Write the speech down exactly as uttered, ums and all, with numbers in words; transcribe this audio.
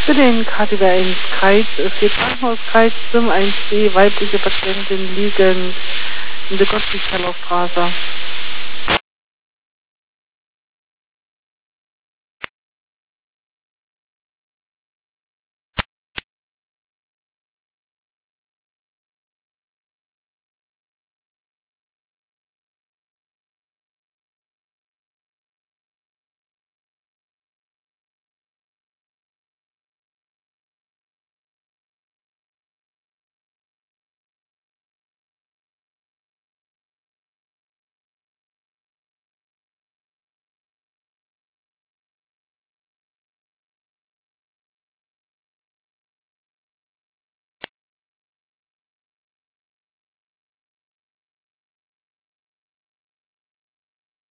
Für den K T W eins Kreis, es geht Krankenhauskreis, Sim eins B, weibliche Patientin liegend in der Gottfriedkeller Straße.